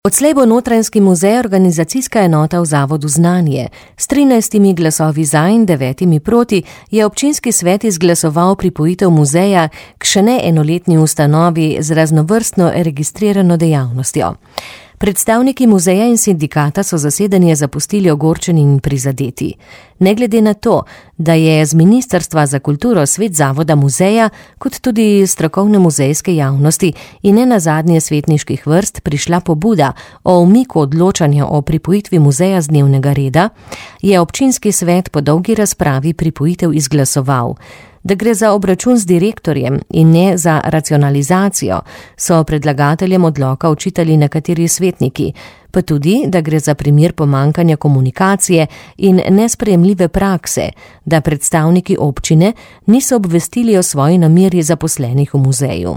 Odslej bo Notranjski muzej organizacijska enota v Zavodu Znanje. S 13 glasovi za in 9 proti je občinski svet izglasoval pripojitev muzeja k še ne enoletni ustanovi z raznovrstno registrirano dejavnostjo. Predstavniki muzeja in sindikata so zasedanje zapustili ogorčeni in prizadeti. Ne glede na to, da je z Ministrstva za kulturo svet Zavoda muzeja, kot tudi strokovne muzejske javnosti in ne nazadnje svetniških vrst prišla pobuda o umiku odločanja o pripojitvi muzeja z dnevnega reda, je občinski svet po dolgi razpravi pripojitev izglasoval. Da gre za obračun z direktorjem in ne za racionalizacijo, so predlagateljem odloka očitali nekateri svetniki, pa tudi, da gre za primer pomankanja komunikacije in nesprejemljive prakse, da predstavniki občine niso obvestili o svoji nameri zaposlenih v muzeju.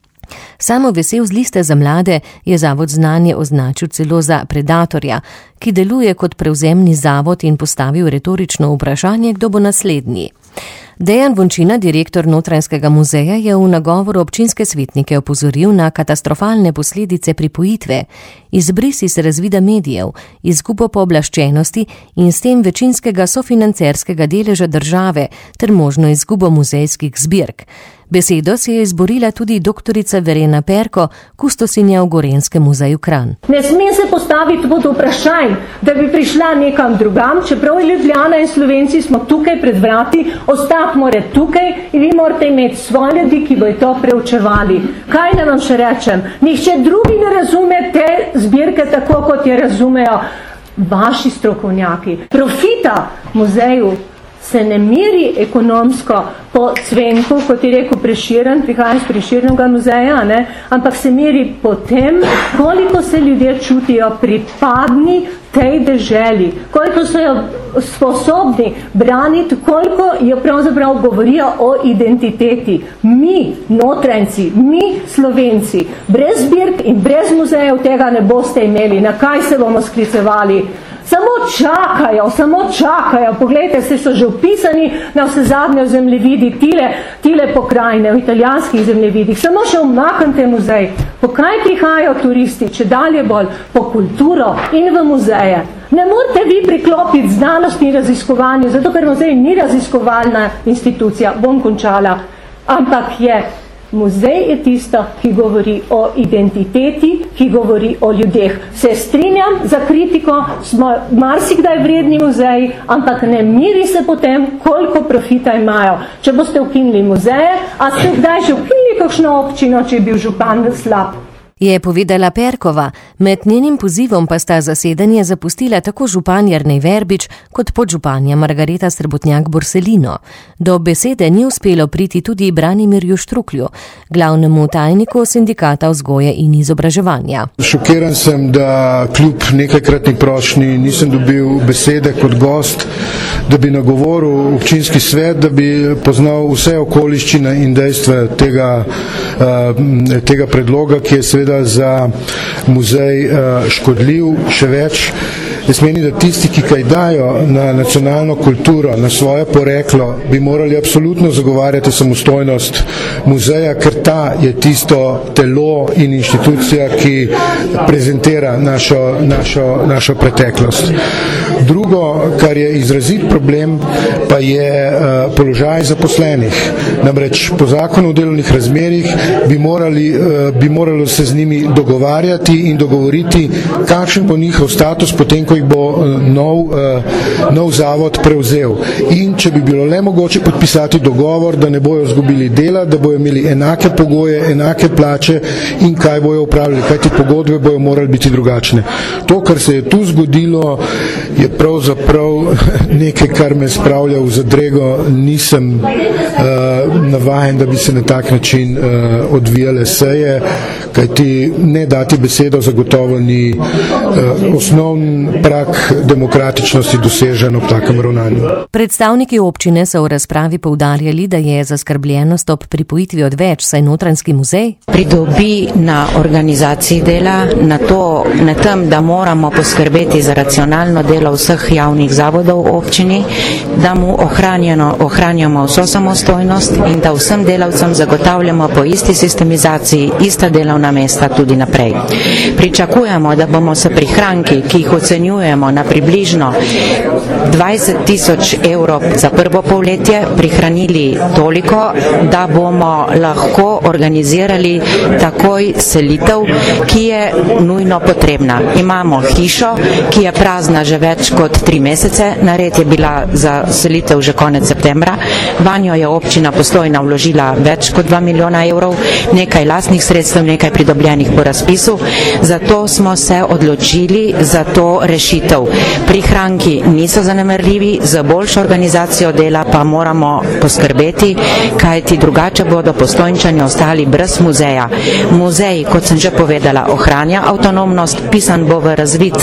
Samo Vesel z liste za mlade je Zavod Znanje označil celo za predatorja, ki deluje kot prevzemni zavod in postavil retorično vprašanje, kdo bo naslednji. Dejan Vončina, direktor Notranjskega muzeja, je v nagovoru občinske svetnike opozoril na katastrofalne posledice pripojitve, izbris iz razvida medijev, izgubo pooblaščenosti in s tem večinskega sofinancerskega deleža države ter možno izgubo muzejskih zbirk. Besedo si je izborila tudi doktorica Verena Perko, kustosinja v Gorenjskem muzeju Kranj. Ne sme se postaviti pod vprašanj, da bi prišla nekam drugam, čeprav je Ljubljana in Slovenci smo tukaj pred vrati, ostati more tukaj in vi morate imeti svoje ljudi, ki bojo to preučevali. Kaj ne vam še rečem? Nihče drugi ne razume te zbirke tako, kot je razumejo vaši strokovnjaki. Profita muzeju se ne meri ekonomsko po cvenku, kot je rekel Prešeren, prihajam iz Prešernega muzeja, ne? Ampak se meri po tem, koliko se ljudje čutijo pripadni tej deželi, koliko so jo sposobni braniti, koliko jo pravzaprav govorijo o identiteti. Mi, Notranjci, mi, Slovenci, brez zbirk in brez muzejev tega ne boste imeli. Na kaj se bomo sklicevali? Samo čakajo. Poglejte, se so že upisani na vse zadnje zemljevidi, tile pokrajine, v italijanskih zemljevidih. Samo še umaknite muzej. Po kaj prihajajo turisti, če dalje bolj? Po kulturo in v muzeje. Ne morate vi priklopiti znanosti in raziskovanju, zato ker muzej ni raziskovalna institucija, bom končala, ampak muzej je tisto, ki govori o identiteti, ki govori o ljudeh. Se strinjam za kritiko, smo marsikdaj vredni muzeji, ampak ne miri se potem, koliko profita imajo. Če boste ukinili muzeje, a ste kdaj že ukinili kakšno občino, če je bil župan slab? Je povedala Perkova, med njenim pozivom pa sta zasedanje zapustila tako župan Jernej Verbič kot podžupanja Margareta Srebotnjak-Borselino. Do besede ni uspelo priti tudi Branimirju Štruklju, glavnemu tajniku sindikata vzgoje in izobraževanja. Šokiran sem, da kljub nekajkratni prošnji nisem dobil besede kot gost, da bi nagovoril občinski svet, da bi poznal vse okoliščine in dejstva tega predloga, ki je seveda za muzej škodljiv, še več. Jaz menim, da tisti, ki kaj dajo na nacionalno kulturo, na svoje poreklo, bi morali absolutno zagovarjati samostojnost muzeja, ker ta je tisto telo in inštitucija, ki prezentira našo preteklost. Drugo, kar je izrazit problem, pa je položaj zaposlenih. Namreč po zakonu o delovnih razmerjih bi moralo se z njimi dogovarjati in dogovoriti, kakšen bo njihov status potem, ko jih bo nov zavod prevzel. In če bi bilo le mogoče podpisati dogovor, da ne bojo izgubili dela, da bojo imeli enake pogoje, enake plače in kaj bojo upravljali, kaj ti pogodbe bojo morali biti drugačne. To, kar se je tu zgodilo, je pravzaprav nekaj, kar me spravlja v zadrego. Nisem navajen, da bi se na tak način odvijale seje, kajti ne dati besedo zagotovo ni osnovn prak demokratičnosti dosežen ob takem ravnanju. Predstavniki občine so v razpravi poudarjali, da je zaskrbljenost ob pripojitvi odveč, saj Notranjski muzej pridobi na organizaciji dela, na tem, da moramo poskrbeti za racionalno delo vseh javnih zavodov v občini, da mu ohranjamo vso samostojnost in da vsem delavcem zagotavljamo po isti sistemizaciji ista delovna delovna mesta tudi naprej. Pričakujemo, da bomo s prihranki, ki jih ocenjujemo na približno 20.000 evrov za prvo polletje, prihranili toliko, da bomo lahko organizirali takoj selitev, ki je nujno potrebna. Imamo hišo, ki je prazna že več kot 3 mesece, nared je bila za selitev že konec septembra, vanjo je občina Postojna vložila več kot 2 milijona evrov, nekaj lastnih sredstev, nekaj pridobljenih po razpisu, zato smo se odločili za to rešitev. Prihranki niso zanemarljivi, za boljšo organizacijo dela pa moramo poskrbeti, kajti drugače bodo Postojnčani ostali brez muzeja. Muzej, kot sem že povedala, ohranja avtonomnost, pisan bo v razvid,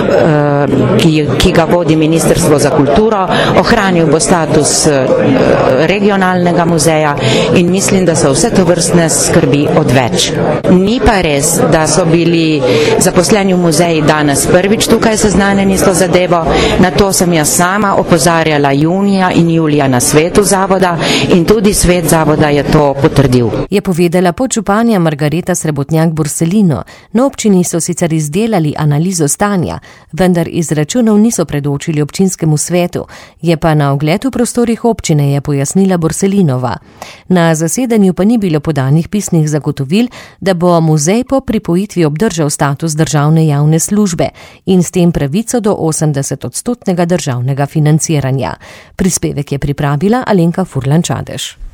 ki ga vodi Ministrstvo za kulturo, ohranil bo status regionalnega muzeja in mislim, da so vse to vrstne skrbi odveč. Ni pa res, da so bili zaposleni v muzeji danes prvič tukaj seznanjeni s to zadevo, na to sem jaz sama opozarjala junija in julija na svetu zavoda in tudi svet zavoda je to potrdil. Je povedala podžupanja Margareta Srebotnjak-Borselino. Na občini so sicer izdelali analizo stanja, vendar izračunov niso predočili občinskemu svetu, je pa na ogled v prostorih občine, je pojasnila Borselinova. Na zasedanju pa ni bilo podanih pisnih zagotovil, da bo muzej po pripojitvi obdržal status državne javne službe in s tem pravico do 80% državnega financiranja. Prispevek je pripravila Alenka Furlan-Čadež.